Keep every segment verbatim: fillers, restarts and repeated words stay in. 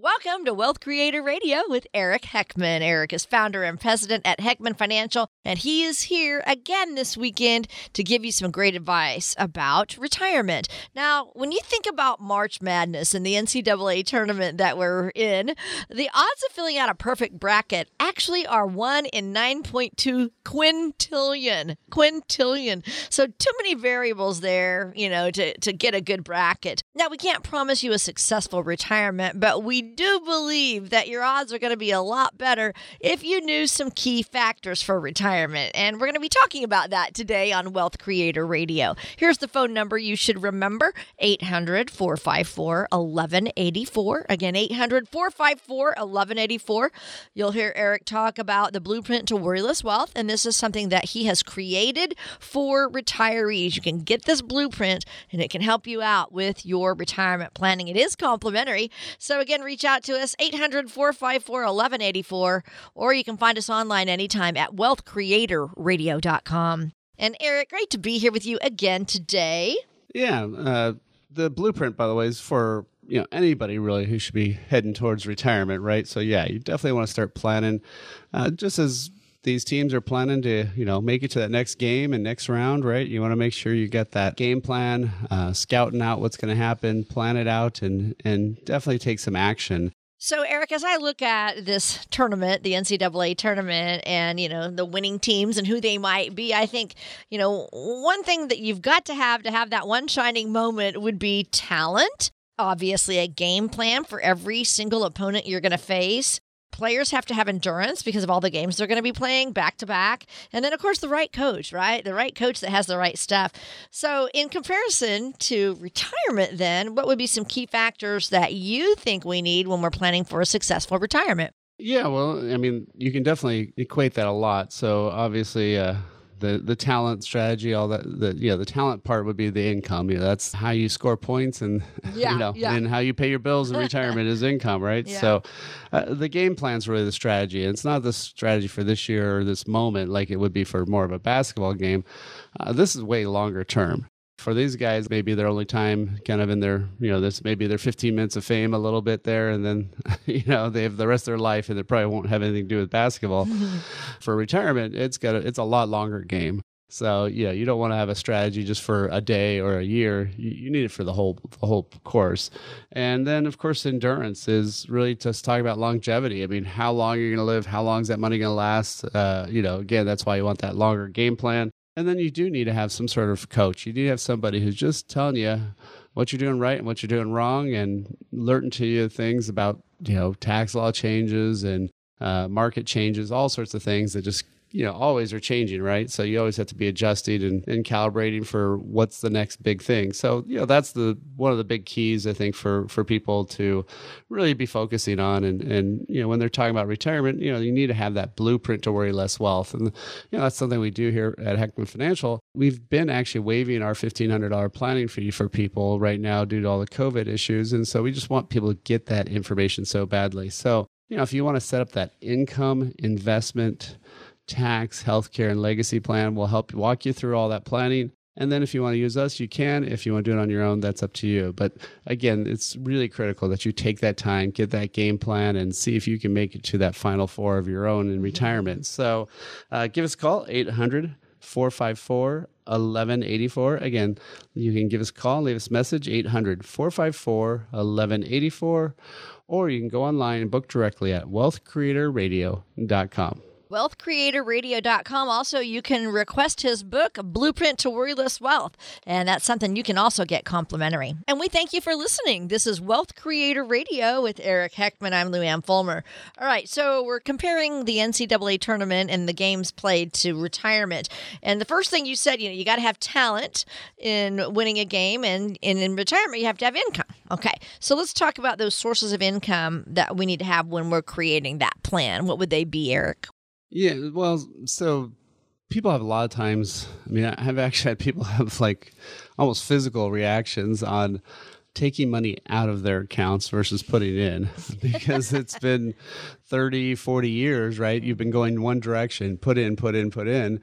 Welcome to Wealth Creator Radio with Eric Heckman. Eric is founder and president at Heckman Financial, and he is here again this weekend to give you some great advice about retirement. Now, when you think about March Madness and the N C double A tournament that we're in, the odds of filling out a perfect bracket actually are one in nine point two quintillion. Quintillion. So too many variables there, you know, to, to get a good bracket. Now, we can't promise you a successful retirement, but we do believe that your odds are going to be a lot better if you knew some key factors for retirement. And we're going to be talking about that today on Wealth Creator Radio. Here's the phone number you should remember, eight hundred, four five four, one one eight four. Again, eight hundred, four five four, one one eight four. You'll hear Eric talk about the blueprint to worryless wealth, and this is something that he has created for retirees. You can get this blueprint, and it can help you out with your retirement planning. It is complimentary. So again, reach out to us, eight hundred, four five four, one one eight four, or you can find us online anytime at wealth creator radio dot com. And Eric, great to be here with you again today. Yeah, uh, the blueprint, by the way, is for you know anybody really who should be heading towards retirement, right? So yeah, you definitely want to start planning, uh, just as these teams are planning to, you know, make it to that next game and next round, right? You want to make sure you get that game plan, uh, scouting out what's going to happen, plan it out, and and definitely take some action. So, Eric, as I look at this tournament, the N C double A tournament, and, you know, the winning teams and who they might be, I think, you know, one thing that you've got to have to have that one shining moment would be talent. Obviously, a game plan for every single opponent you're going to face. Players have to have endurance because of all the games they're going to be playing back to back. And then, of course, the right coach, right? The right coach that has the right stuff. So in comparison to retirement, then, what would be some key factors that you think we need when we're planning for a successful retirement? Yeah, well, I mean, you can definitely equate that a lot. So obviously, uh, the the talent strategy, all that, the yeah, the talent part would be the income. You know, that's how you score points, and yeah, you know, yeah. and how you pay your bills in retirement is income, right? Yeah. So, uh, the game plan's really the strategy. And it's not the strategy for this year or this moment like it would be for more of a basketball game. Uh, this is way longer term. For these guys, maybe their only time kind of in their, you know, this maybe their fifteen minutes of fame a little bit there. And then, you know, they have the rest of their life and they probably won't have anything to do with basketball. For retirement, it's got a, it's a lot longer game. So, yeah, you don't want to have a strategy just for a day or a year. You, you need it for the whole the whole course. And then, of course, endurance is really just talking about longevity. I mean, how long are you going to live? How long is that money going to last? Uh, you know, again, that's why you want that longer game plan. And then you do need to have some sort of coach. You need to have somebody who's just telling you what you're doing right and what you're doing wrong, and alerting to you things about, you know, tax law changes and uh, market changes, all sorts of things that just, you know, always are changing, right? So you always have to be adjusting and, and calibrating for what's the next big thing. So, you know, that's the one of the big keys, I think, for for people to really be focusing on. And, and you know, when they're talking about retirement, you know, you need to have that blueprint to worry less wealth. And, you know, that's something we do here at Heckman Financial. We've been actually waiving our fifteen hundred dollars planning fee for people right now due to all the COVID issues. And so we just want people to get that information so badly. So, you know, if you want to set up that income, investment, tax, healthcare, and legacy plan, will help walk you through all that planning. And then if you want to use us, you can. If you want to do it on your own, that's up to you. But again, it's really critical that you take that time, get that game plan, and see if you can make it to that final four of your own in retirement. So uh, give us a call, eight hundred, four five four, one one eight four. Again, you can give us a call, leave us a message, eight hundred, four five four, one one eight four, or you can go online and book directly at wealth creator radio dot com. wealth creator radio dot com. Also, you can request his book, Blueprint to Worryless Wealth, and that's something you can also get complimentary. And we thank you for listening. This is Wealth Creator Radio with Eric Heckman. I'm Lou Ann Fulmer. All right, so we're comparing the N C double A tournament and the games played to retirement. And the first thing you said, you know, you got to have talent in winning a game, and, and in retirement, you have to have income. Okay, so let's talk about those sources of income that we need to have when we're creating that plan. What would they be, Eric? Yeah, well, so people have a lot of times, I mean, I have actually had people have like almost physical reactions on taking money out of their accounts versus putting in, because it's been thirty, forty years, right? You've been going one direction, put in, put in, put in.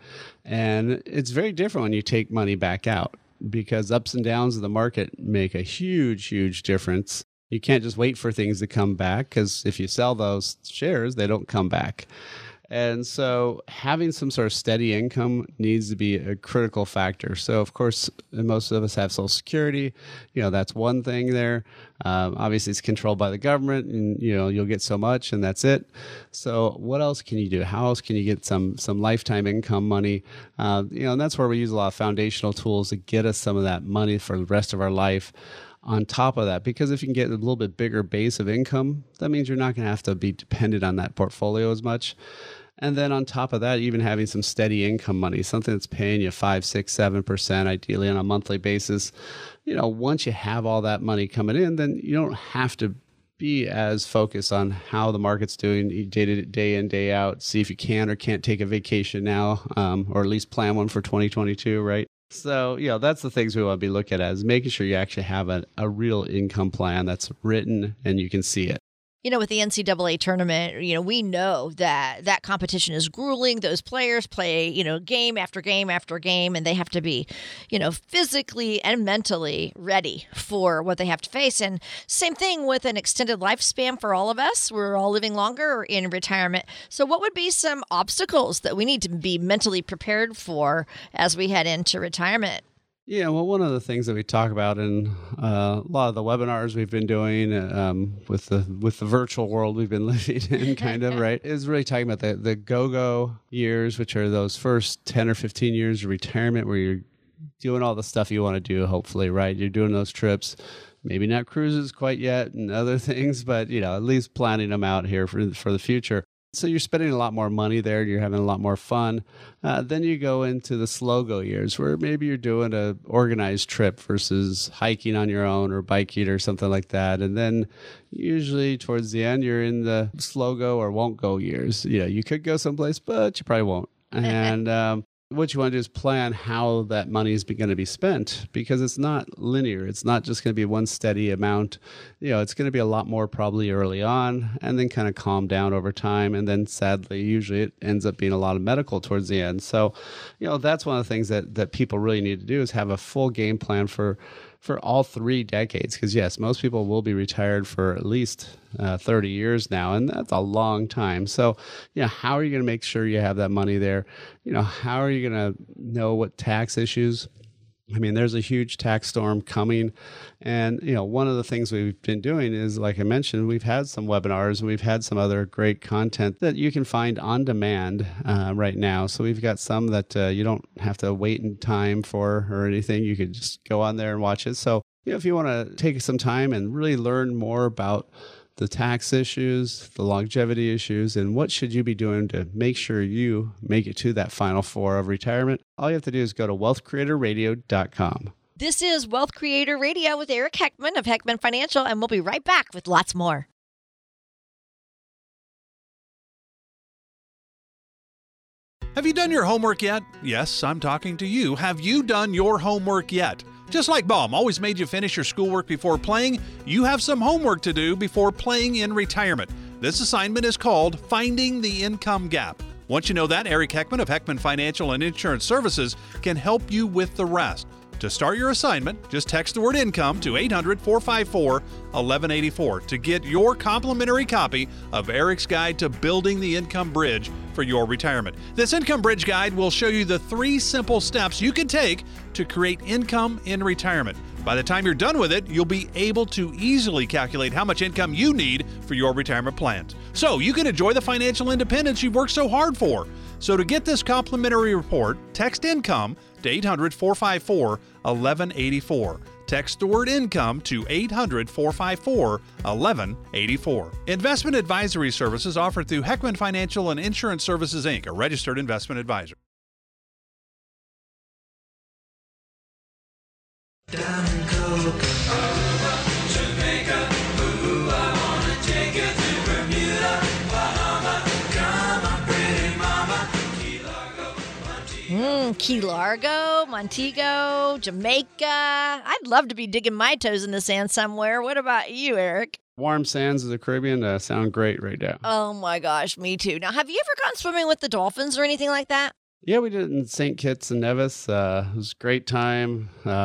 And it's very different when you take money back out, because ups and downs of the market make a huge, huge difference. You can't just wait for things to come back, because if you sell those shares, they don't come back. And so having some sort of steady income needs to be a critical factor. So, of course, most of us have Social Security. You know, that's one thing there. Um, obviously, it's controlled by the government, and, you know, you'll get so much and that's it. So what else can you do? How else can you get some some lifetime income money? Uh, you know, and that's where we use a lot of foundational tools to get us some of that money for the rest of our life. On top of that, because if you can get a little bit bigger base of income, that means you're not going to have to be dependent on that portfolio as much. And then on top of that, even having some steady income money, something that's paying you five, six, seven percent, ideally on a monthly basis. You know, once you have all that money coming in, then you don't have to be as focused on how the market's doing day to day in, day out. See if you can or can't take a vacation now, um, or at least plan one for twenty twenty-two, right? So, you know, that's the things we want to be looking at, is making sure you actually have a, a real income plan that's written and you can see it. You know, with the N C double A tournament, you know, we know that that competition is grueling. Those players play, you know, game after game after game, and they have to be, you know, physically and mentally ready for what they have to face. And same thing with an extended lifespan for all of us. We're all living longer or in retirement. So what would be some obstacles that we need to be mentally prepared for as we head into retirement? Yeah, well, one of the things that we talk about in uh, a lot of the webinars we've been doing um, with the with the virtual world we've been living in, kind of, right, is really talking about the, the go-go years, which are those first ten or fifteen years of retirement where you're doing all the stuff you want to do, hopefully, right? You're doing those trips, maybe not cruises quite yet and other things, but, you know, at least planning them out here for, for the future. So you're spending a lot more money there. You're having a lot more fun. Uh, then you go into the slow-go years where maybe you're doing a organized trip versus hiking on your own or biking or something like that. And then usually towards the end, you're in the slow-go or won't-go years. You know, you could go someplace, but you probably won't. And um, what you want to do is plan how that money is going to be spent, because it's not linear. It's not just going to be one steady amount. You know, it's going to be a lot more probably early on and then kind of calm down over time. And then sadly, usually it ends up being a lot of medical towards the end. So, you know, that's one of the things that, that people really need to do, is have a full game plan for for all three decades. Because yes, most people will be retired for at least uh, thirty years now, and that's a long time. So, you know, how are you going to make sure you have that money there? You know, how are you going to know what tax issues? I mean, there's a huge tax storm coming. And, you know, one of the things we've been doing is, like I mentioned, we've had some webinars and we've had some other great content that you can find on demand uh, right now. So we've got some that uh, you don't have to wait in time for or anything. You could just go on there and watch it. So, you know, if you want to take some time and really learn more about the tax issues, the longevity issues, and what should you be doing to make sure you make it to that final four of retirement, all you have to do is go to wealth creator radio dot com. This is Wealth Creator Radio with Eric Heckman of Heckman Financial, and we'll be right back with lots more. Have you done your homework yet? Yes, I'm talking to you. Have you done your homework yet? Just like Mom always made you finish your schoolwork before playing, you have some homework to do before playing in retirement. This assignment is called Finding the Income Gap. Once you know that, Eric Heckman of Heckman Financial and Insurance Services can help you with the rest. To start your assignment, just text the word income to eight hundred, four five four, one one eight four to get your complimentary copy of Eric's Guide to Building the Income Bridge for your retirement. This Income Bridge Guide will show you the three simple steps you can take to create income in retirement. By the time you're done with it, you'll be able to easily calculate how much income you need for your retirement plans, so you can enjoy the financial independence you've worked so hard for. So to get this complimentary report, text income to eight hundred, four five four, one one eight four. Text the word income to eight hundred, four five four, one one eight four. Investment advisory services offered through Heckman Financial and Insurance Services, Incorporated, a registered investment advisor. Down in Coca, Jamaica, ooh, I wanna take you to Bermuda, Bahama, come on, pretty mama, Key Largo, Montego. Mm, Key Largo, Montego, Jamaica. I'd love to be digging my toes in the sand somewhere. What about you, Eric? Warm sands of the Caribbean uh, sound great right now. Oh my gosh, me too. Now, have you ever gone swimming with the dolphins or anything like that? Yeah, we did it in Saint Kitts and Nevis. Uh, it was a great time. Uh,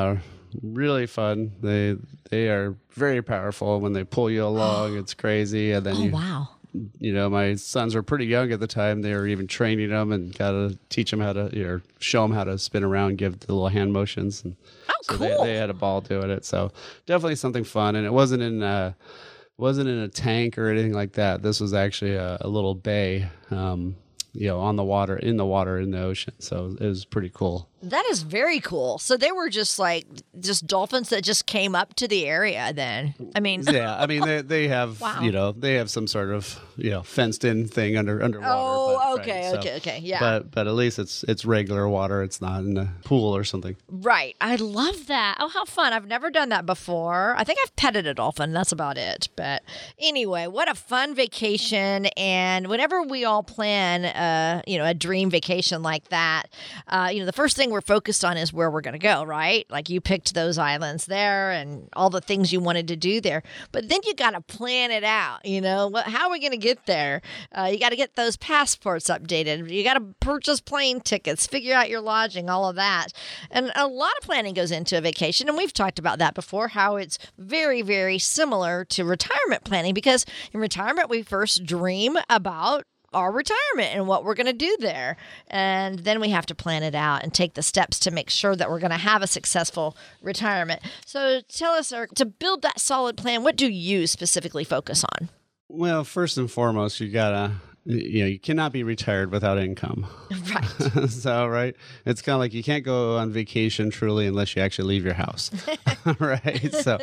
really fun. They they are very powerful when they pull you along. It's crazy. And then Oh, you, wow. you know, my sons were pretty young at the time. They were even training them and got to teach them how to, you know, show them how to spin around, give the little hand motions. And Oh, so cool. they, they had a ball doing it. So definitely something fun. And it wasn't in uh, wasn't in a tank or anything like that. This was actually a, a little bay, um, you know, on the water, in the water, in the ocean. So it was pretty cool. That is very cool. So they were just like just dolphins that just came up to the area then. I mean, Yeah, I mean they they have Wow. you know they have some sort of you know fenced in thing under underwater. oh, but, okay, right, so- okay, okay. Yeah. But but at least it's it's regular water. It's not in a pool or something. Right. I love that. Oh, how fun. I've never done that before. I think I've petted a dolphin. That's about it. But anyway, what a fun vacation. And whenever we all plan, uh, you know, a dream vacation like that, uh, you know, the first thing we're focused on is where we're going to go, right? Like you picked those islands there and all the things you wanted to do there. But then you got to plan it out, you know, what, how are we going to get there? Uh, you got to get those passports updated. You got to purchase plane tickets, figure out your lodging, all of that. And a lot of planning goes into a vacation. And we've talked about that before, how it's very, very similar to retirement planning, because in retirement, we first dream about our retirement and what we're going to do there. And then we have to plan it out and take the steps to make sure that we're going to have a successful retirement. So tell us, Eric, to build that solid plan, what do you specifically focus on? Well, first and foremost, you gotta you know you cannot be retired without income. Right. So right, it's kind of like you can't go on vacation truly unless you actually leave your house. Right. So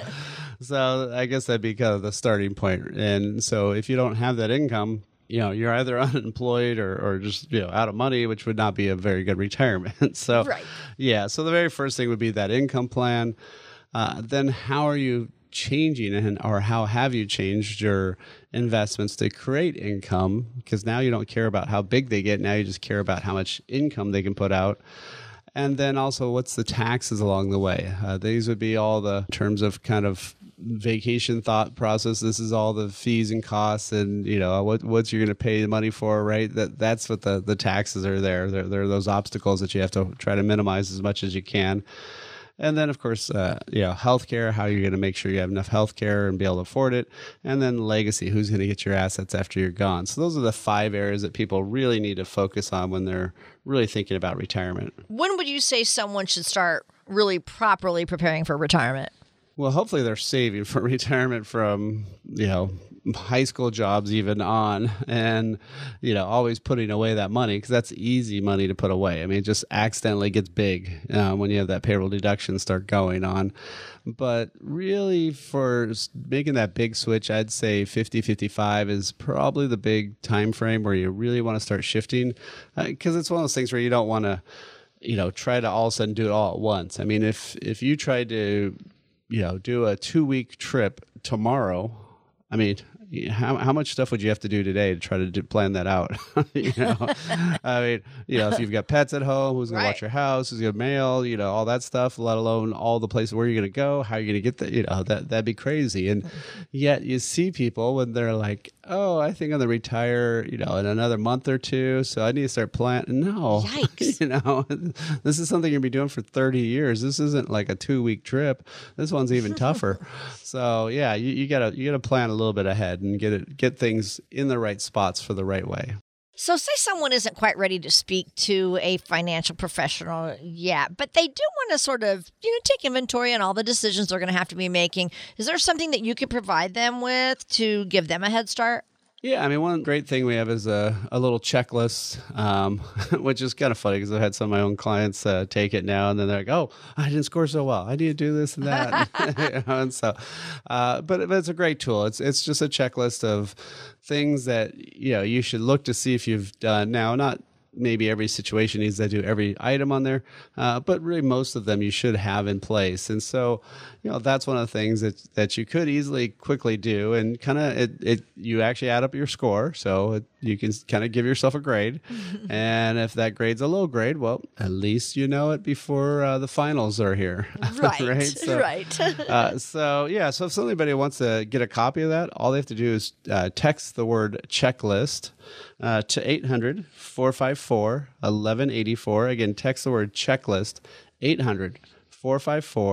so I guess that'd be kind of the starting point. And so if you don't have that income, you know, you're either unemployed or, or just, you know, out of money, which would not be a very good retirement. So, Right. yeah. So the very first thing would be that income plan. Uh, then how are you changing and or how have you changed your investments to create income? Because now you don't care about how big they get. Now you just care about how much income they can put out. And then also, what's the taxes along the way? Uh, these would be all the terms of kind of vacation thought process. This is all the fees and costs, and you know what what you're going to pay the money for, right? That that's what the the taxes are there. They're, they're those obstacles that you have to try to minimize as much as you can. And then, of course, uh, you know, healthcare, how you're going to make sure you have enough healthcare and be able to afford it. And then legacy, who's going to get your assets after you're gone. So those are the five areas that people really need to focus on when they're really thinking about retirement. When would you say someone should start really properly preparing for retirement? Well, hopefully they're saving for retirement from, you know, high school jobs even on, and, you know, always putting away that money, because that's easy money to put away. I mean, it just accidentally gets big uh, when you have that payroll deduction start going on. But really, for s- making that big switch, I'd say fifty, fifty-five is probably the big time frame where you really want to start shifting, because it's one of those things where you don't want to, you know, try to all of a sudden do it all at once. I mean, if if you tried to, you know, do a two week trip tomorrow, I mean, how how much stuff would you have to do today to try to do, plan that out? You know, I mean, you know, if you've got pets at home, who's going Right. to watch your house, who's going to mail, you know, all that stuff, let alone all the places where you're going to go, how you're going to get that, you know, that, that'd be crazy. And yet you see people when they're like, oh, I think I'm going to retire, you know, in another month or two, so I need to start planning. No, Yikes. you know, this is something you're going to be doing for thirty years. This isn't like a two week trip. This one's even tougher. So yeah, you, you gotta, you gotta plan a little bit ahead and get it, get things in the right spots for the right way. So say someone isn't quite ready to speak to a financial professional yet, but they do want to sort of, you know, take inventory on all the decisions they're going to have to be making. Is there something that you could provide them with to give them a head start? Yeah, I mean, one great thing we have is a, a little checklist, um, which is kind of funny because I've had some of my own clients uh, take it now, and then they're like, "Oh, I didn't score so well. I need to do this and that." You know, and so, uh, but but it's a great tool. It's it's just a checklist of things that you know you should look to see if you've done. Now, not maybe every situation needs to do every item on there, uh, but really most of them you should have in place. And so, you know, that's one of the things that that you could easily quickly do, and kind of it, it you actually add up your score, so it, you can kind of give yourself a grade. And if that grade's a low grade, well, at least you know it before uh, the finals are here. Right, right. So, right. uh, so yeah, so if somebody wants to get a copy of that, all they have to do is uh, text the word checklist uh, to eight hundred, four five four, eleven eighty-four. Again, text the word checklist, eight hundred, four five four,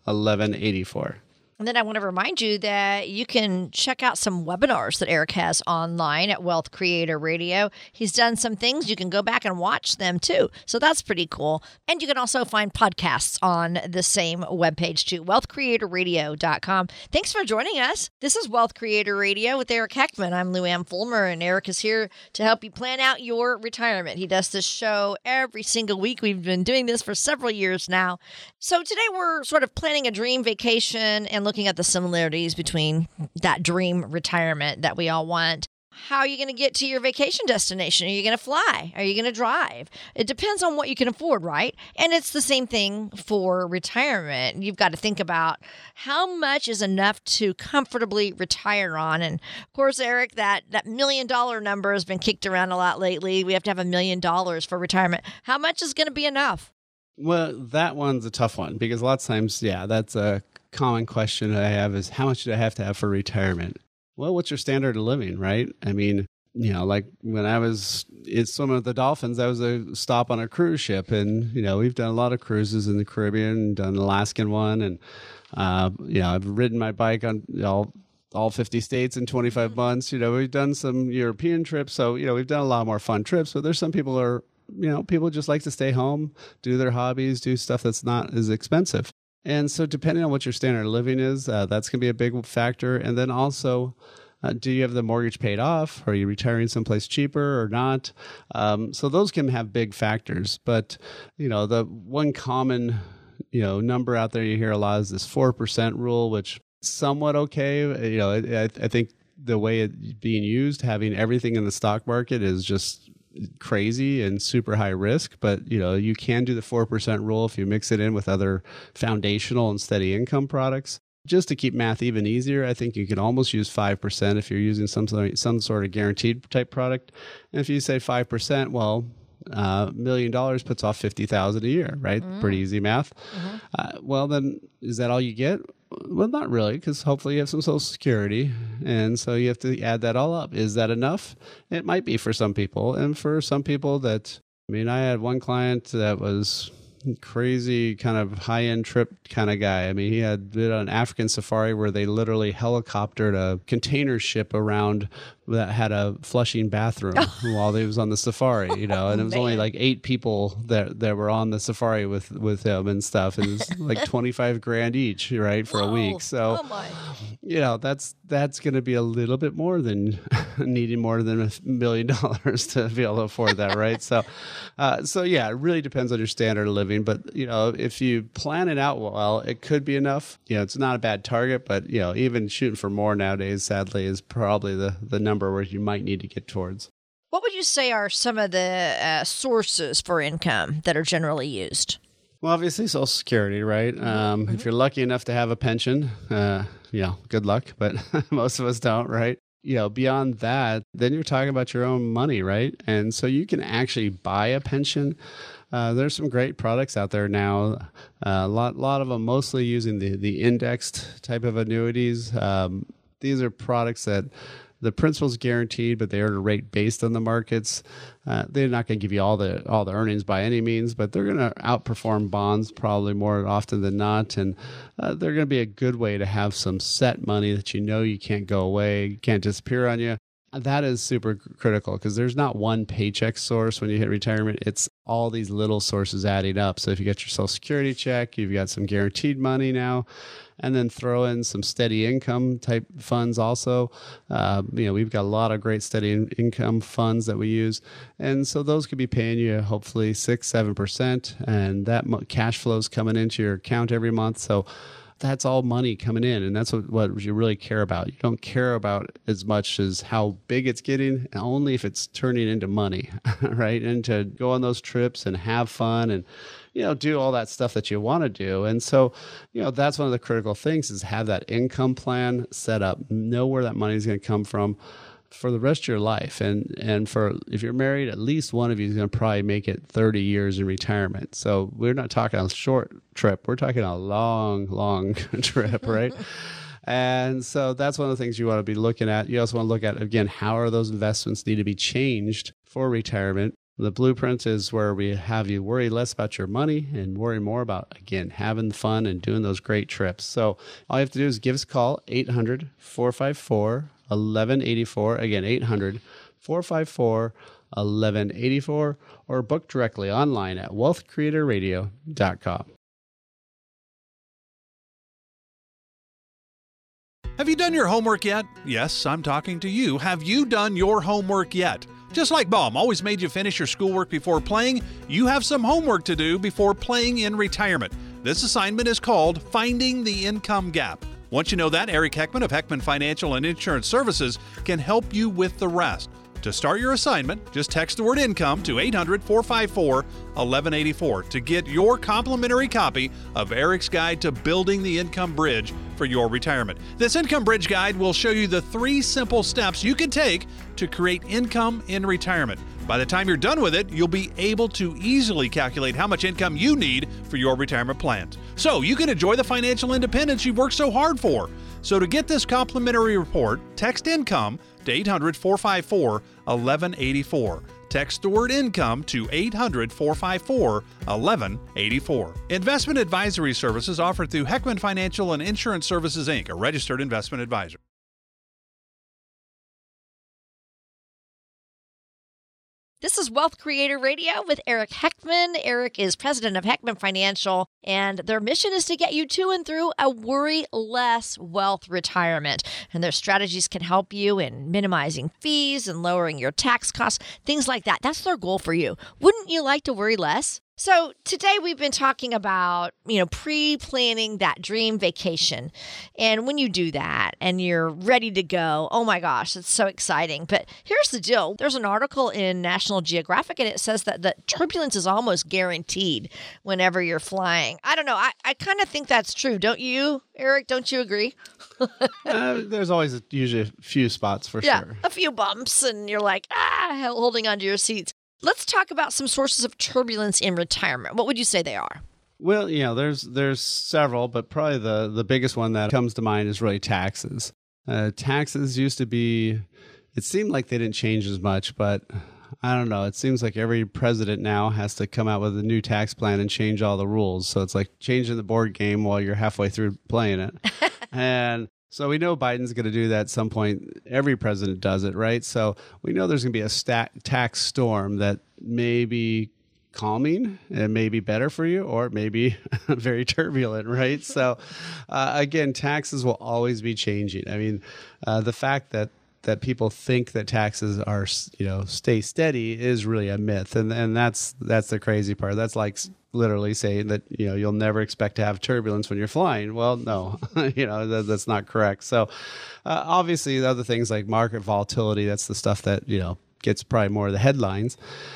eleven eighty-four. And then I want to remind you that you can check out some webinars that Eric has online at Wealth Creator Radio. He's done some things. You can go back and watch them too. So that's pretty cool. And you can also find podcasts on the same webpage too, wealth creator radio dot com. Thanks for joining us. This is Wealth Creator Radio with Eric Heckman. I'm Lou Ann Fulmer, and Eric is here to help you plan out your retirement. He does this show every single week. We've been doing this for several years now. So today we're sort of planning a dream vacation and looking at the similarities between that dream retirement that we all want. How are you going to get to your vacation destination? Are you going to fly? Are you going to drive? It depends on what you can afford, right? And it's the same thing for retirement. You've got to think about how much is enough to comfortably retire on. And of course, Eric, that, that million dollar number has been kicked around a lot lately. We have to have a million dollars for retirement. How much is going to be enough? Well, that one's a tough one because a lot of times, yeah, that's a common question that I have is how much do I have to have for retirement? Well, what's your standard of living, right? I mean, you know, like when I was in swimming with the dolphins, that was a stop on a cruise ship. And, you know, we've done a lot of cruises in the Caribbean, done an Alaskan one. And, uh, you know, I've ridden my bike on you know, all fifty states in twenty-five months. You know, we've done some European trips. So, you know, we've done a lot more fun trips. But there's some people who are, you know, people just like to stay home, do their hobbies, do stuff that's not as expensive. And so depending on what your standard of living is, uh, that's going to be a big factor. And then also, uh, do you have the mortgage paid off? Are you retiring someplace cheaper or not? Um, so those can have big factors. But, you know, the one common, you know, number out there you hear a lot is this four percent rule, which is somewhat okay. You know, I, I think the way it's being used, having everything in the stock market is just crazy and super high risk, but you know you can do the four percent rule if you mix it in with other foundational and steady income products. Just to keep math even easier, I think you can almost use five percent if you're using some sort of, some sort of guaranteed type product. And if you say five percent, well, a uh, million dollars puts off fifty thousand dollars a year, right? Mm. Pretty easy math. Mm-hmm. Uh, well, then is that all you get? Well, not really, because hopefully you have some Social Security, and so you have to add that all up. Is that enough? It might be for some people, and for some people that, I mean, I had one client that was crazy kind of high-end trip kind of guy. I mean, he had did an African safari where they literally helicoptered a container ship around that had a flushing bathroom while he was on the safari, you know, and it was oh, only like eight people that, that were on the safari with, with him and stuff. And it was like twenty-five grand each, right, for Whoa. a week. So, oh you know, that's, that's going to be a little bit more than needing more than a million dollars to be able to afford that, right? So, uh, so yeah, it really depends on your standard of living. But, you know, if you plan it out well, it could be enough. You know, it's not a bad target, but, you know, even shooting for more nowadays, sadly, is probably the, the number where you might need to get towards. What would you say are some of the uh, sources for income that are generally used? Well, obviously Social Security, right? Um, mm-hmm. If you're lucky enough to have a pension, uh, you know, good luck, but most of us don't, right? You know, beyond that, then you're talking about your own money, right? And so you can actually buy a pension. Uh, there's some great products out there now. Uh, a lot, lot of them mostly using the, the indexed type of annuities. Um, these are products that the principal's guaranteed, but they earn a rate based on the markets. Uh, they're not going to give you all the all the earnings by any means, but they're going to outperform bonds probably more often than not. And uh, they're going to be a good way to have some set money that you know you can't go away, can't disappear on you. That is super critical because there's not one paycheck source when you hit retirement. It's all these little sources adding up. So if you get your Social Security check, you've got some guaranteed money now, and then throw in some steady income type funds also. Uh, you know, we've got a lot of great steady in- income funds that we use. And so those could be paying you hopefully six, seven percent. And that mo- cash flow is coming into your account every month. So that's all money coming in, and that's what, what you really care about. You don't care about as much as how big it's getting, only if it's turning into money, right? And to go on those trips and have fun and, you know, do all that stuff that you want to do. And so, you know, that's one of the critical things is have that income plan set up, know where that money is going to come from for the rest of your life. And and for if you're married, at least one of you is going to probably make it thirty years in retirement. So we're not talking a short trip. We're talking a long, long trip, right? And so that's one of the things you want to be looking at. You also want to look at, again, how are those investments need to be changed for retirement? The blueprint is where we have you worry less about your money and worry more about, again, having fun and doing those great trips. So all you have to do is give us a call, eight hundred, four five four, eleven eighty-four. Again, eight hundred, four five four, eleven eighty-four, or book directly online at wealth creator radio dot com. Have you done your homework yet? Yes, I'm talking to you. Have you done your homework yet? Just like Mom always made you finish your schoolwork before playing, you have some homework to do before playing in retirement. This assignment is called Finding the Income Gap. Once you know that, Eric Heckman of Heckman Financial and Insurance Services can help you with the rest. To start your assignment, just text the word income to eight hundred, four five four, eleven eighty-four to get your complimentary copy of Eric's Guide to Building the Income Bridge for your retirement. This Income Bridge Guide will show you the three simple steps you can take to create income in retirement. By the time you're done with it, you'll be able to easily calculate how much income you need for your retirement plans, so you can enjoy the financial independence you've worked so hard for. So to get this complimentary report, text income to eight hundred, four five four, eleven eighty-four. Text the word income to eight hundred, four five four, eleven eighty-four. Investment advisory services offered through Heckman Financial and Insurance Services, Incorporated, a registered investment advisor. This is Wealth Creator Radio with Eric Heckman. Eric is president of Heckman Financial, and their mission is to get you to and through a worry-less wealth retirement. And their strategies can help you in minimizing fees and lowering your tax costs, things like that. That's their goal for you. Wouldn't you like to worry less? So today we've been talking about, you know, pre-planning that dream vacation. And when you do that and you're ready to go, oh my gosh, it's so exciting. But here's the deal. There's an article in National Geographic and it says that the turbulence is almost guaranteed whenever you're flying. I don't know. I, I kind of think that's true. Don't you, Eric? Don't you agree? uh, there's always a, usually a few spots for yeah, sure. A few bumps and you're like, ah, holding onto your seats. Let's talk about some sources of turbulence in retirement. What would you say they are? Well, you know, there's there's several, but probably the, the biggest one that comes to mind is really taxes. Uh, taxes used to be, it seemed like they didn't change as much, but I don't know. It seems like every president now has to come out with a new tax plan and change all the rules. So it's like changing the board game while you're halfway through playing it. And so we know Biden's going to do that at some point. Every president does it, right? So we know there's going to be a stat- tax storm that may be calming and may be better for you, or it may be very turbulent, right? So uh, again, taxes will always be changing. I mean, uh, the fact that that people think that taxes are, you know, stay steady is really a myth, and and that's that's the crazy part. That's like literally saying that, you know, you'll never expect to have turbulence when you're flying. Well, no, you know, that, that's not correct. So uh, obviously the other things like market volatility, that's the stuff that, you know, gets probably more of the headlines.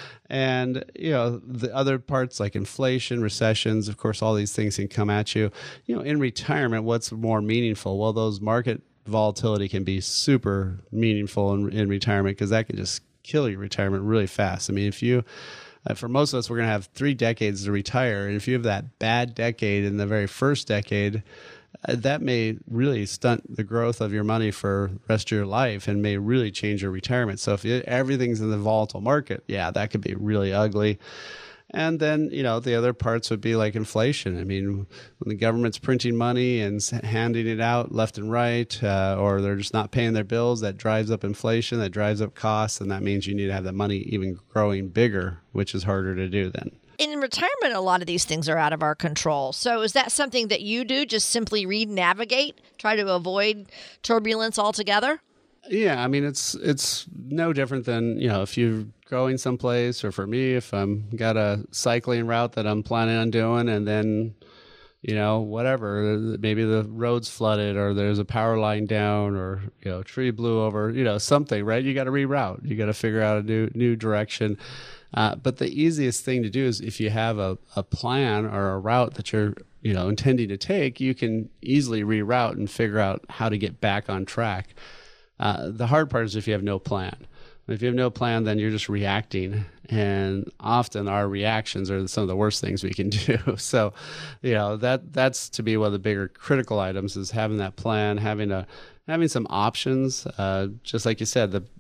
And, you know, the other parts like inflation, recessions, of course, all these things can come at you. You know, in retirement, what's more meaningful? Well, those market volatility can be super meaningful in, in retirement, because that can just kill your retirement really fast. I mean, if you... Uh, for most of us, we're going to have three decades to retire. And if you have that bad decade in the very first decade, uh, that may really stunt the growth of your money for the rest of your life and may really change your retirement. So if you, everything's in the volatile market, yeah, that could be really ugly. And then, you know, the other parts would be like inflation. I mean, when the government's printing money and handing it out left and right, uh, or they're just not paying their bills, that drives up inflation, that drives up costs, and that means you need to have that money even growing bigger, which is harder to do then. In retirement, a lot of these things are out of our control. So is that something that you do? Just simply read, navigate, try to avoid turbulence altogether? Yeah, I mean, it's it's no different than, you know, if you're going someplace, or for me, if I'm got a cycling route that I'm planning on doing, and then, you know, whatever, maybe the road's flooded, or there's a power line down, or, you know, a tree blew over, you know, something, right? You got to reroute. You got to figure out a new new direction. Uh, but the easiest thing to do is if you have a, a plan or a route that you're, you know, intending to take, you can easily reroute and figure out how to get back on track. Uh, the hard part is if you have no plan. If you have no plan, then you're just reacting. And often our reactions are some of the worst things we can do. So, you know, that that's to be one of the bigger critical items, is having that plan, having a having some options. Uh, just like you said, the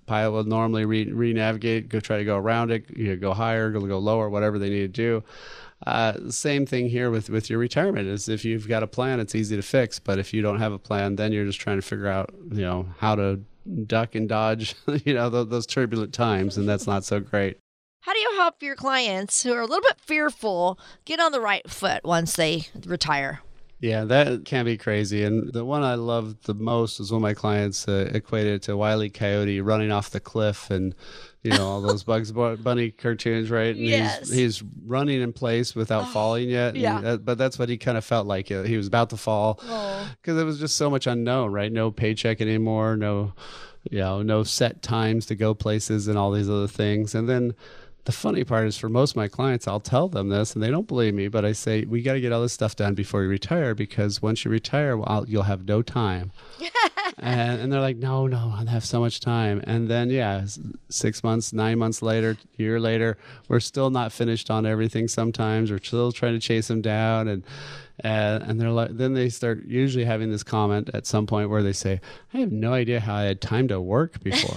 pilot will normally re- re-navigate, go try to go around it, you know, go higher, go, go lower, whatever they need to do. Uh, same thing here with, with your retirement is if you've got a plan, it's easy to fix. But if you don't have a plan, then you're just trying to figure out, you know, how to duck and dodge, you know, those, those turbulent times. And that's not so great. How do you help your clients who are a little bit fearful get on the right foot once they retire? Yeah, that can be crazy. And the one I love the most is when my clients uh, equated it to Wile E. Coyote running off the cliff and, you know, all those Bugs Bunny cartoons, right? And yes. he's, he's running in place without oh, falling yet. Yeah. That, but that's what he kind of felt like. He was about to fall because it was just so much unknown, right? No paycheck anymore, no, you know, no set times to go places and all these other things. And then the funny part is for most of my clients, I'll tell them this and they don't believe me, but I say, we got to get all this stuff done before you retire because once you retire, well, you'll have no time. and, and they're like, no, no, I have so much time. And then, yeah, six months, nine months later, year later, we're still not finished on everything sometimes. We're still trying to chase them down. And and, and they're like, then they start usually having this comment at some point where they say, I have no idea how I had time to work before.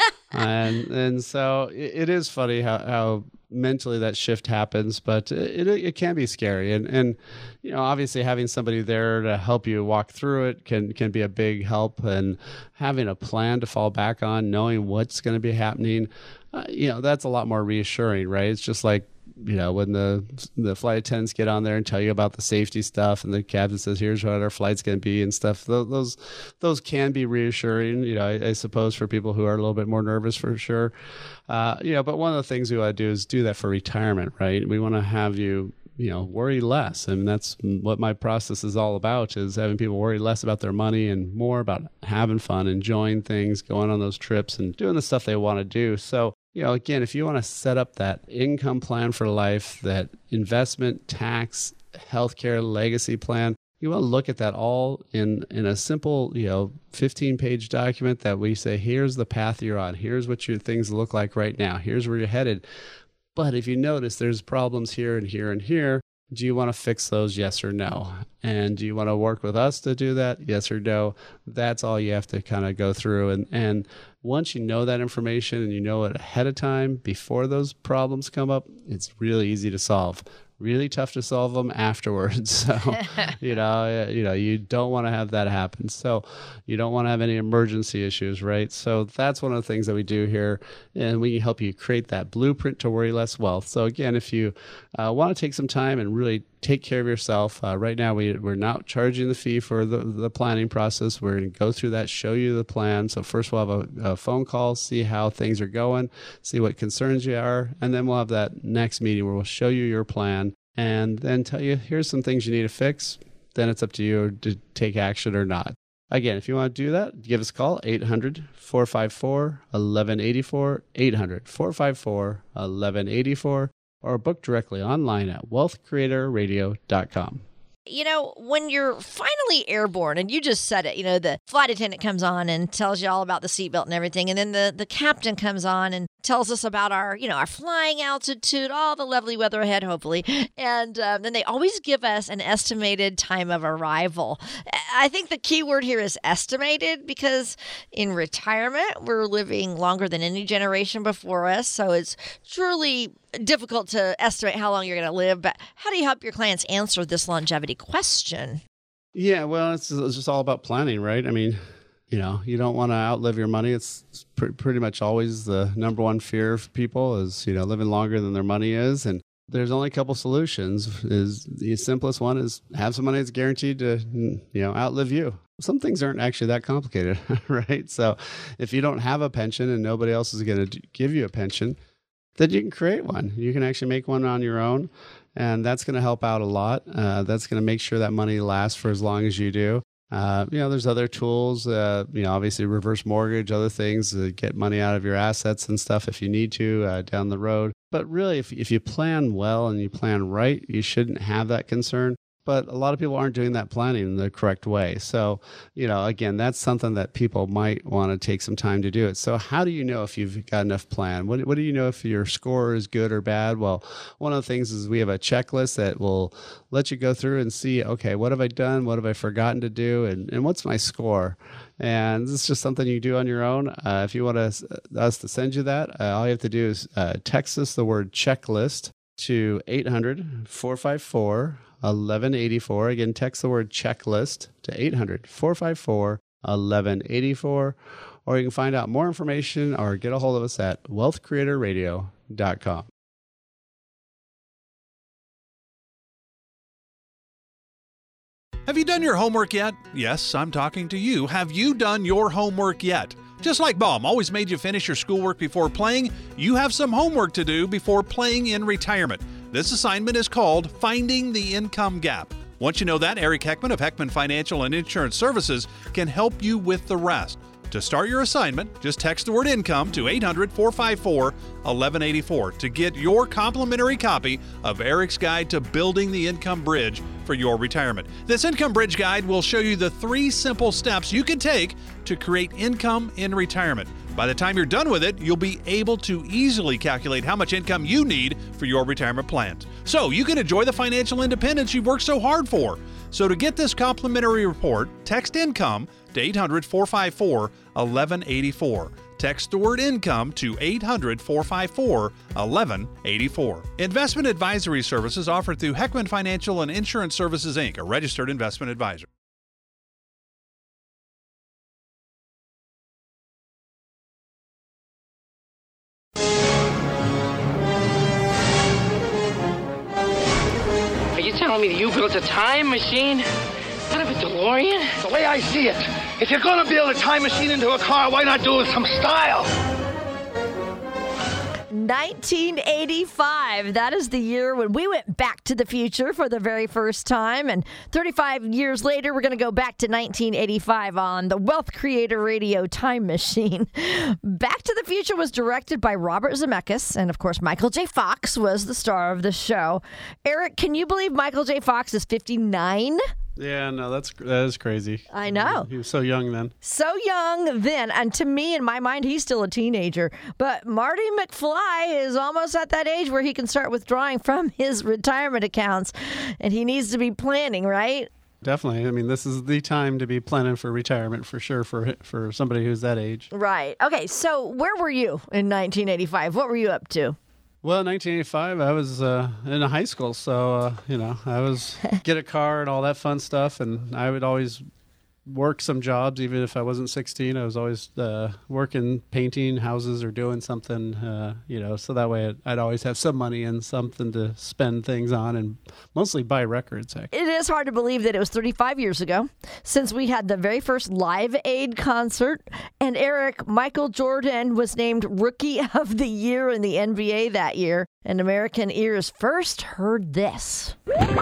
and and so it, it is funny how, how mentally that shift happens, but it, it it can be scary. And and you know, obviously having somebody there to help you walk through it can can be a big help. And having a plan to fall back on, knowing what's going to be happening, uh, you know, that's a lot more reassuring, right? It's just like, you know, when the the flight attendants get on there and tell you about the safety stuff, and the captain says, "Here's what our flight's going to be," and stuff. Those, those those can be reassuring, you know. I, I suppose for people who are a little bit more nervous, for sure. Uh, you know, but one of the things we want to do is do that for retirement, right? We want to have you, you know, worry less, and that's what my process is all about: is having people worry less about their money and more about having fun, enjoying things, going on those trips, and doing the stuff they want to do. So, you know, again, if you want to set up that income plan for life, that investment, tax, healthcare, legacy plan, you want to look at that all in, in a simple, you know, fifteen-page document that we say, here's the path you're on. Here's what your things look like right now. Here's where you're headed. But if you notice there's problems here and here and here, do you want to fix those? Yes or no? And do you want to work with us to do that? Yes or no? That's all you have to kind of go through. And, and once you know that information and you know it ahead of time before those problems come up, it's really easy to solve. Really tough to solve them afterwards. So, you know, you know, you don't want to have that happen. So you don't want to have any emergency issues, right? So that's one of the things that we do here. And we help you create that blueprint to worry less wealth. So again, if you uh, want to take some time and really take care of yourself, uh, right now we, we're not charging the fee for the, the planning process. We're going to go through that, show you the plan. So first we'll have a, a phone call, see how things are going, see what concerns you are. And then we'll have that next meeting where we'll show you your plan and then tell you, here's some things you need to fix. Then it's up to you to take action or not. Again, if you want to do that, give us a call, eight hundred, four five four, one one eight four, eight hundred, four five four, one one eight four, or book directly online at wealth creator radio dot com. You know, when you're finally airborne, and you just said it, you know, the flight attendant comes on and tells you all about the seatbelt and everything. And then the, the captain comes on and tells us about our, you know, our flying altitude, all the lovely weather ahead, hopefully. And um, then they always give us an estimated time of arrival. I think the key word here is estimated, because in retirement, we're living longer than any generation before us. So it's truly difficult to estimate how long you're going to live. But how do you help your clients answer this longevity question? Yeah, well, it's, it's just all about planning, right? I mean, you know, you don't want to outlive your money. It's, it's pr- pretty much always the number one fear of people is, you know, living longer than their money is. And there's only a couple solutions. Is the simplest one is have some money that's guaranteed to, you know, outlive you. Some things aren't actually that complicated, right? So if you don't have a pension and nobody else is going to give you a pension, then you can create one. You can actually make one on your own, and that's going to help out a lot. Uh, that's going to make sure that money lasts for as long as you do. Uh, you know, there's other tools, uh, you know, obviously reverse mortgage, other things to get money out of your assets and stuff if you need to uh, down the road. But really, if if you plan well and you plan right, you shouldn't have that concern. but a lot of people aren't doing that planning in the correct way. So, you know, again, that's something that people might want to take some time to do it. So how do you know if you've got enough plan? What, what do you know if your score is good or bad? Well, one of the things is we have a checklist that will let you go through and see, okay, what have I done? What have I forgotten to do? And, and what's my score? And this is just something you do on your own. Uh, if you want us, us to send you that, uh, all you have to do is uh, text us the word checklist to eight hundred, four five four, eleven eighty-four. Again, text the word checklist to eight hundred, four five four, eleven eighty-four. Or you can find out more information or get a hold of us at wealth creator radio dot com. Have you done your homework yet? Yes, I'm talking to you. Have you done your homework yet? Just like Mom always made you finish your schoolwork before playing, you have some homework to do before playing in retirement. This assignment is called Finding the Income Gap. Once you know that, Eric Heckman of Heckman Financial and Insurance Services can help you with the rest. To start your assignment, just text the word income to eight hundred, four five four, eleven eighty-four to get your complimentary copy of Eric's Guide to Building the Income Bridge for your retirement. This Income Bridge Guide will show you the three simple steps you can take to create income in retirement. By the time you're done with it, you'll be able to easily calculate how much income you need for your retirement plans, so you can enjoy the financial independence you've worked so hard for. So to get this complimentary report, text income to eight hundred, four five four, eleven eighty-four. Text the word income to eight hundred, four five four, eleven eighty-four. Investment advisory services offered through Heckman Financial and Insurance Services, Incorporated, a registered investment advisor. Are you telling me that you built a time machine out of a DeLorean? The way I see it, if you're gonna build a time machine into a car, why not do it with some style? nineteen eighty-five. That is the year when we went back to the future for the very first time. And thirty-five years later, we're going to go back to nineteen eighty-five on the Wealth Creator Radio Time Machine. Back to the Future was directed by Robert Zemeckis. And of course, Michael J. Fox was the star of the show. Eric, can you believe Michael J. Fox is fifty-nine? Yeah, no, that's that is crazy. I know. He was so young then. So young then. And to me, in my mind, he's still a teenager. But Marty McFly is almost at that age where he can start withdrawing from his retirement accounts. And he needs to be planning, right? Definitely. I mean, this is the time to be planning for retirement for sure for for somebody who's that age. Right. Okay, so where were you in nineteen eighty-five? What were you up to? Well, in nineteen eighty-five, I was uh, in high school, so, uh, you know, I was get a car and all that fun stuff, and I would always work some jobs, even if I wasn't sixteen. I was always uh, working, painting houses or doing something, uh, you know, so that way I'd, I'd always have some money and something to spend things on and mostly buy records. Heck. It is hard to believe that it was thirty-five years ago since we had the very first Live Aid concert. And Eric, Michael Jordan was named Rookie of the Year in the N B A that year. And American ears first heard this.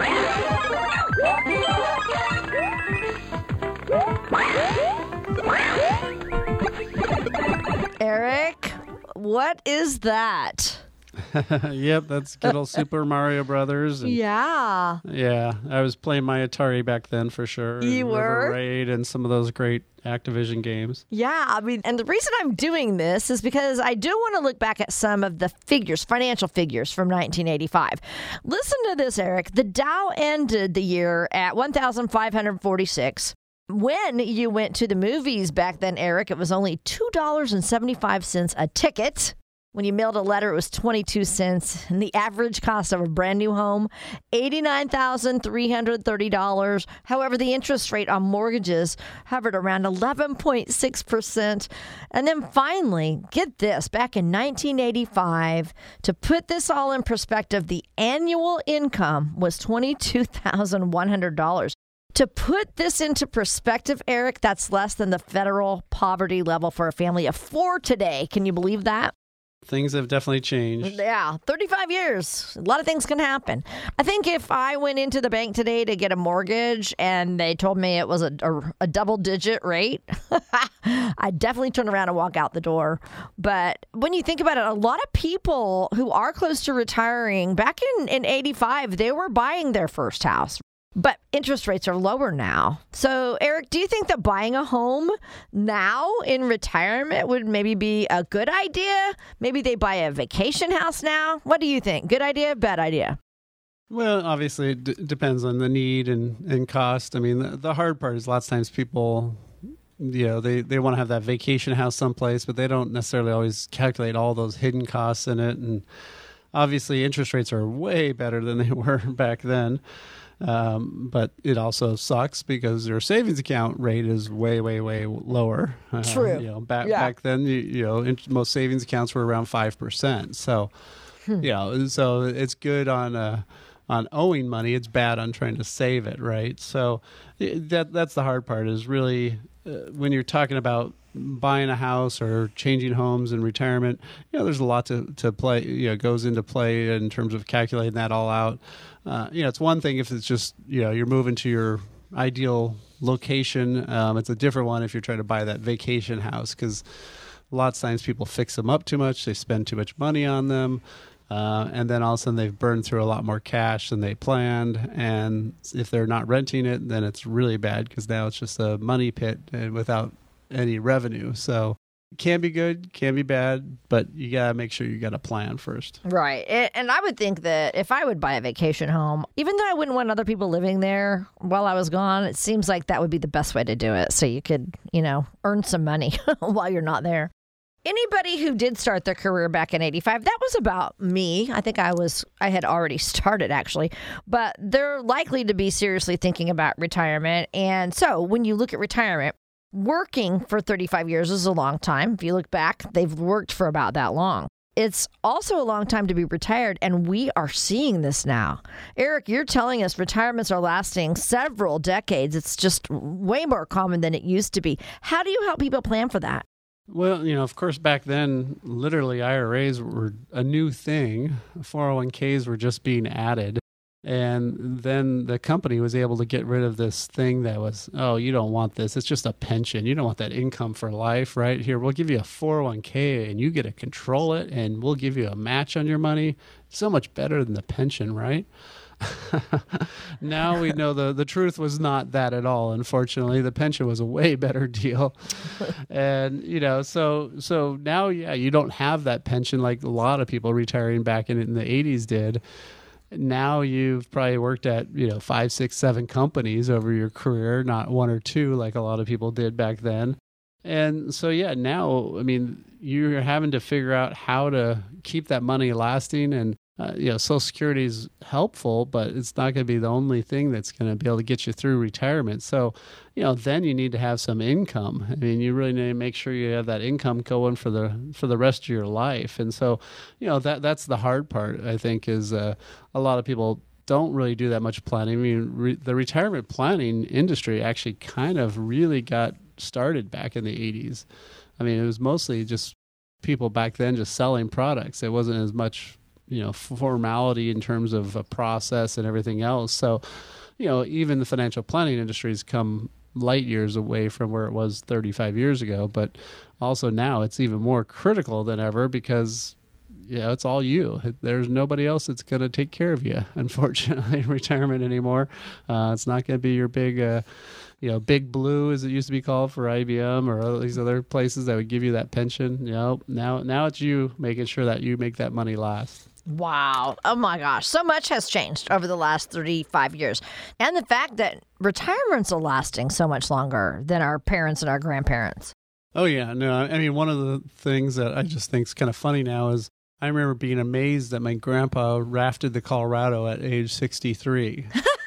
Eric, what is that? Yep, that's good old Super Mario Brothers. And Yeah. yeah, I was playing my Atari back then for sure. You and were? River Raid and some of those great Activision games. Yeah, I mean, and the reason I'm doing this is because I do want to look back at some of the figures, financial figures from nineteen eighty-five. Listen to this, Eric. The Dow ended the year at one thousand five hundred forty-six. When you went to the movies back then, Eric, it was only two dollars and seventy-five cents a ticket. When you mailed a letter, it was twenty-two cents. And the average cost of a brand new home, eighty-nine thousand three hundred thirty dollars. However, the interest rate on mortgages hovered around eleven point six percent. And then finally, get this, back in nineteen eighty-five, to put this all in perspective, the annual income was twenty-two thousand one hundred dollars. To put this into perspective, Eric, that's less than the federal poverty level for a family of four today. Can you believe that? Things have definitely changed. Yeah, thirty-five years. A lot of things can happen. I think if I went into the bank today to get a mortgage and they told me it was a, a, a double-digit rate, I'd definitely turn around and walk out the door. But when you think about it, a lot of people who are close to retiring, back in, in eighty-five, they were buying their first house. But interest rates are lower now. So, Eric, do you think that buying a home now in retirement would maybe be a good idea? Maybe they buy a vacation house now? What do you think? Good idea, bad idea? Well, obviously, it d- depends on the need and, and cost. I mean, the, the hard part is lots of times people, you know, they, they want to have that vacation house someplace, but they don't necessarily always calculate all those hidden costs in it. And obviously, interest rates are way better than they were back then. Um, but it also sucks because your savings account rate is way, way, way lower. Uh, True. You know, back Yeah. back then, you, you know, in, most savings accounts were around five percent. So, you know, so it's good on uh, on owing money. It's bad on trying to save it, right? So i- that that's the hard part. Is really uh, when you're talking about buying a house or changing homes in retirement. You know, there's a lot to to play. You know, goes into play in terms of calculating that all out. Uh, you know, it's one thing if it's just, you know, you're moving to your ideal location. Um, it's a different one if you're trying to buy that vacation house, because lots of times people fix them up too much. They spend too much money on them. Uh, and then all of a sudden they've burned through a lot more cash than they planned. And if they're not renting it, then it's really bad because now it's just a money pit and without any revenue. So it can be good, can be bad, but you got to make sure you got a plan first. Right. A- And I would think that if I would buy a vacation home, even though I wouldn't want other people living there while I was gone, it seems like that would be the best way to do it. So you could, you know, earn some money while you're not there. Anybody who did start their career back in eighty-five, that was about me. I think I was, I had already started actually, but they're likely to be seriously thinking about retirement. And so when you look at retirement, working for thirty-five years is a long time. If you look back, they've worked for about that long. It's also a long time to be retired, and we are seeing this now. Eric, you're telling us retirements are lasting several decades. It's just way more common than it used to be. How do you help people plan for that? Well, you know, of course, back then, literally I R As were a new thing. four oh one k's were just being added. And then the company was able to get rid of this thing that was, oh, you don't want this. It's just a pension. You don't want that income for life, right? Here, we'll give you a four oh one k and you get to control it, and we'll give you a match on your money. So much better than the pension, right? Now we know the, the truth was not that at all. Unfortunately, the pension was a way better deal. And, you know, so so now, yeah, you don't have that pension like a lot of people retiring back in, in the eighties did. Now you've probably worked at, you know, five, six, seven companies over your career, not one or two like a lot of people did back then. And so, yeah, now, I mean, you're having to figure out how to keep that money lasting. And, uh, you know, Social Security is helpful, but it's not going to be the only thing that's going to be able to get you through retirement. So, you know, then you need to have some income. I mean, you really need to make sure you have that income going for the for the rest of your life. And so, you know, that that's the hard part, I think, is uh, a lot of people don't really do that much planning. I mean, re- the retirement planning industry actually kind of really got started back in the eighties. I mean, it was mostly just people back then just selling products. It wasn't as much, you know, formality in terms of a process and everything else. So, you know, even the financial planning industry has come light years away from where it was thirty-five years ago. But also now it's even more critical than ever because, you know, it's all you. There's nobody else that's going to take care of you, unfortunately, in retirement anymore. Uh, it's not going to be your big, uh, you know, Big Blue, as it used to be called for I B M or all these other places that would give you that pension. You know, now, now it's you making sure that you make that money last. Wow. Oh my gosh. So much has changed over the last thirty-five years. And the fact that retirement's are lasting so much longer than our parents and our grandparents. Oh, yeah. No, I mean, one of the things that I just think is kind of funny now is I remember being amazed that my grandpa rafted the Colorado at age sixty-three.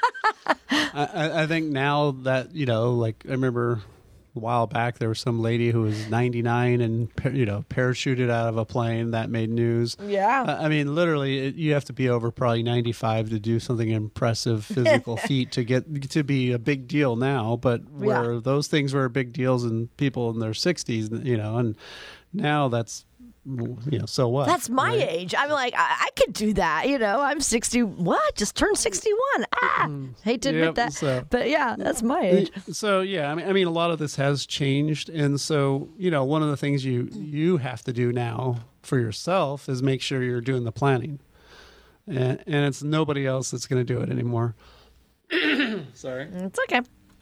I, I think now that, you know, like I remember a while back there was some lady who was ninety-nine and, you know, parachuted out of a plane. That made news. Yeah. Uh, I mean, literally, it, you have to be over probably ninety-five to do something impressive physical feat to get to be a big deal now. But where Yeah. those things were big deals in people in their sixties, you know, and now that's, you know, so what? That's my right? age. I'm like, I, I could do that. You know, I'm sixty. What? Just turned sixty-one. Ah, hate to admit Yep, that. so- But yeah, that's my age. So yeah, I mean, I mean, a lot of this has changed, and so you know, one of the things you you have to do now for yourself is make sure you're doing the planning, and, and it's nobody else that's going to do it anymore. Sorry. It's okay.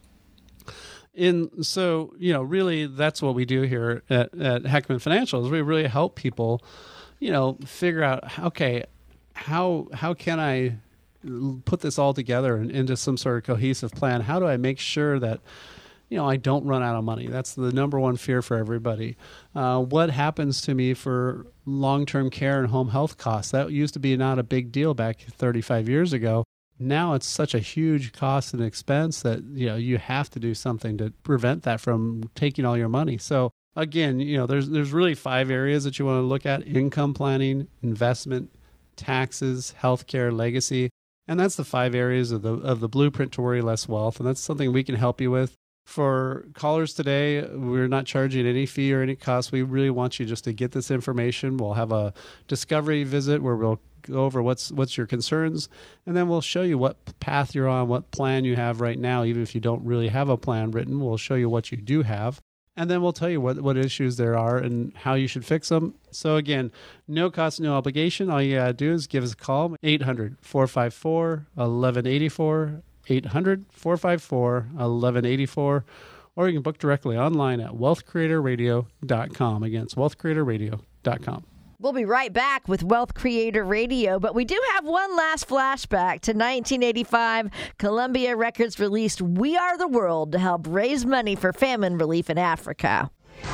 In so you know really that's what we do here at, at Heckman Financial is we really help people, you know, figure out okay, how how can I put this all together and into some sort of cohesive plan? How do I make sure that you know I don't run out of money? That's the number one fear for everybody. Uh, what happens to me for long-term care and home health costs? That used to be not a big deal back thirty-five years ago. Now it's such a huge cost and expense that, you know, you have to do something to prevent that from taking all your money. So again, you know, there's there's really five areas that you want to look at: income planning, investment, taxes, healthcare, legacy. And that's the five areas of the of the blueprint to worry less wealth. And that's something we can help you with. For callers today, we're not charging any fee or any cost. We really want you just to get this information. We'll have a discovery visit where we'll go over what's what's your concerns, and then we'll show you what path you're on, what plan you have right now. Even if you don't really have a plan written, we'll show you what you do have, and then we'll tell you what, what issues there are and how you should fix them. So again, no cost, no obligation. All you gotta do is give us a call, eight hundred, four five four, eleven eighty-four, eight hundred, four five four, eleven eighty-four, or you can book directly online at wealth creator radio dot com. Again, it's wealth creator radio dot com. We'll be right back with Wealth Creator Radio, but we do have one last flashback to nineteen eighty-five. Columbia Records released We Are the World to help raise money for famine relief in Africa.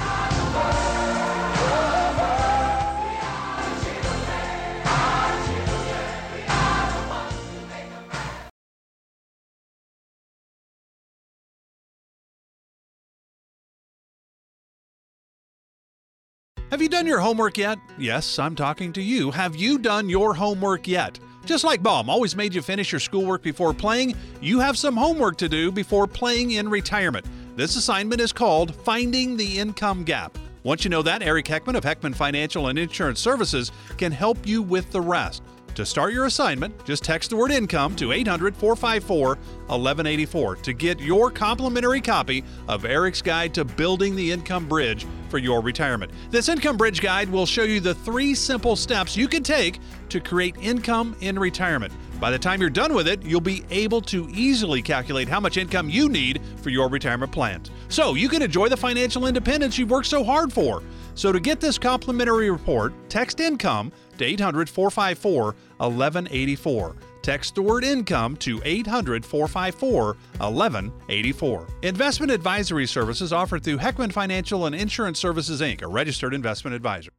Have you done your homework yet? Yes, I'm talking to you. Have you done your homework yet? Just like Mom always made you finish your schoolwork before playing, you have some homework to do before playing in retirement. This assignment is called Finding the Income Gap. Once you know that, Eric Heckman of Heckman Financial and Insurance Services can help you with the rest. To start your assignment, just text the word income to eight hundred, four five four, eleven eighty-four to get your complimentary copy of Eric's Guide to Building the Income Bridge for your retirement. This Income Bridge Guide will show you the three simple steps you can take to create income in retirement. By the time you're done with it, you'll be able to easily calculate how much income you need for your retirement plans, so you can enjoy the financial independence you've worked so hard for. So to get this complimentary report, text income to eight hundred, four five four, eleven eighty-four. Text the word income to eight hundred, four five four, eleven eighty-four. Investment advisory services offered through Heckman Financial and Insurance Services, Incorporated, a registered investment advisor.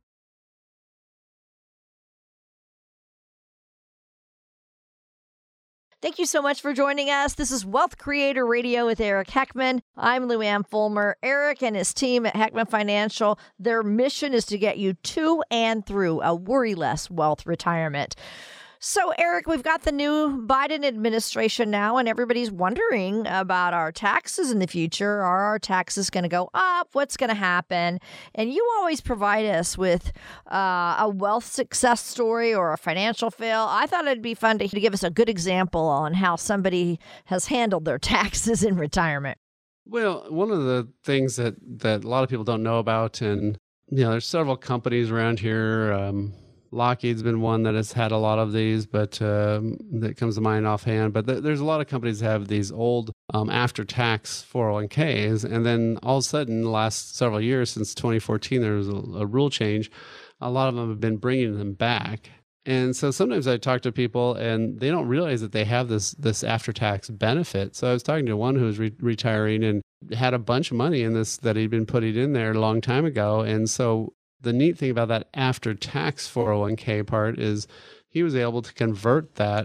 Thank you so much for joining us. This is Wealth Creator Radio with Eric Heckman. I'm Lou Ann Fulmer. Eric and his team at Heckman Financial, their mission is to get you to and through a worry-less wealth retirement. So, Eric, we've got the new Biden administration now, and everybody's wondering about our taxes in the future. Are our taxes going to go up? What's going to happen? And you always provide us with uh, a wealth success story or a financial fail. I thought it'd be fun to, to give us a good example on how somebody has handled their taxes in retirement. Well, one of the things that, that a lot of people don't know about, and you know, there's several companies around here. Um, Lockheed's been one that has had a lot of these, but um, that comes to mind offhand. But th- there's a lot of companies that have these old um, after-tax four oh one k's, and then all of a sudden, the last several years, since twenty fourteen, there was a, a rule change. A lot of them have been bringing them back. And so sometimes I talk to people, and they don't realize that they have this this after-tax benefit. So I was talking to one who was re- retiring and had a bunch of money in this that he'd been putting in there a long time ago. And so the neat thing about that after-tax four oh one k part is he was able to convert that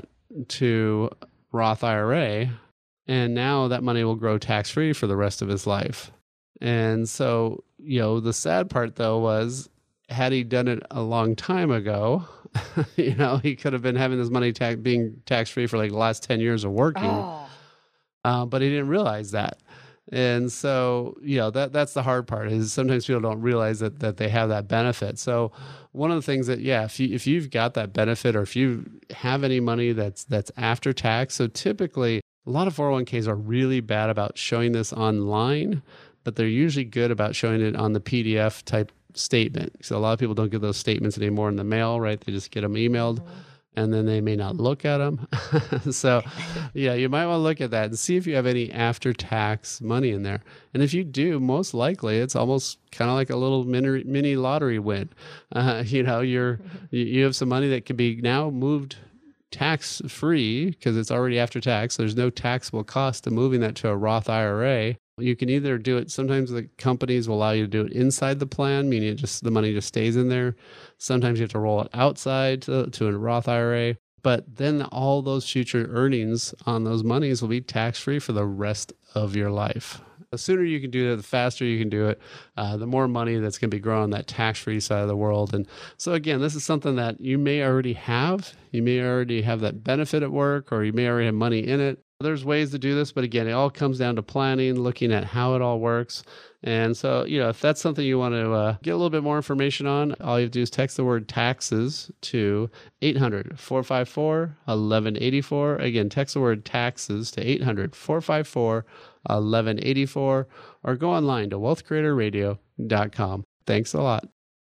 to Roth I R A, and now that money will grow tax-free for the rest of his life. And so, you know, the sad part, though, was had he done it a long time ago, you know, he could have been having this money ta- being tax-free for like the last ten years of working, Oh. uh, but he didn't realize that. And so, you know, that that's the hard part is sometimes people don't realize that that they have that benefit. So one of the things that, yeah, if you if you've got that benefit or if you have any money that's that's after tax, so typically a lot of four oh one k's are really bad about showing this online, but they're usually good about showing it on the P D F type statement. So a lot of people don't get those statements anymore in the mail, right? They just get them emailed. and then they may not look at them. So, yeah, you might want to look at that and see if you have any after-tax money in there. And if you do, most likely it's almost kind of like a little mini, mini lottery win. Uh, you know, you're you you have some money that can be now moved tax-free because it's already after tax. There's no taxable cost to moving that to a Roth I R A. You can either do it, sometimes the companies will allow you to do it inside the plan, meaning it just the money just stays in there. Sometimes you have to roll it outside to, to a Roth I R A. But then all those future earnings on those monies will be tax-free for the rest of your life. The sooner you can do it, the faster you can do it, uh, the more money that's going to be growing on that tax-free side of the world. And so again, this is something that you may already have. You may already have that benefit at work, or you may already have money in it. There's ways to do this, but again, it all comes down to planning, looking at how it all works. And so, you know, if that's something you want to uh, get a little bit more information on, all you have to do is text the word taxes to eight hundred, four five four, eleven eighty-four. Again, text the word taxes to eight hundred, four five four, eleven eighty-four, or go online to wealth creator radio dot com. Thanks a lot.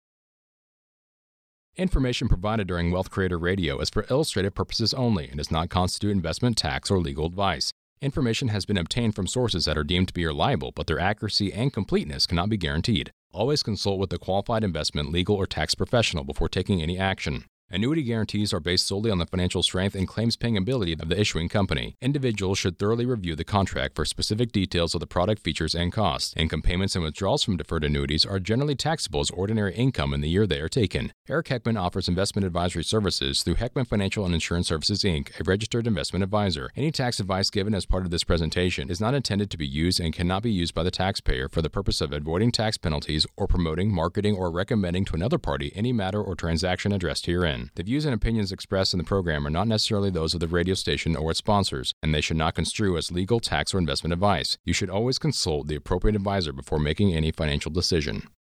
Information provided during Wealth Creator Radio is for illustrative purposes only and does not constitute investment, tax, or legal advice. Information has been obtained from sources that are deemed to be reliable, but their accuracy and completeness cannot be guaranteed. Always consult with a qualified investment, legal, or tax professional before taking any action. Annuity guarantees are based solely on the financial strength and claims-paying ability of the issuing company. Individuals should thoroughly review the contract for specific details of the product features and costs. Income payments and withdrawals from deferred annuities are generally taxable as ordinary income in the year they are taken. Eric Heckman offers investment advisory services through Heckman Financial and Insurance Services, Incorporated, a registered investment advisor. Any tax advice given as part of this presentation is not intended to be used and cannot be used by the taxpayer for the purpose of avoiding tax penalties or promoting, marketing, or recommending to another party any matter or transaction addressed herein. The views and opinions expressed in the program are not necessarily those of the radio station or its sponsors, and they should not construe as legal, tax, or investment advice. You should always consult the appropriate advisor before making any financial decision.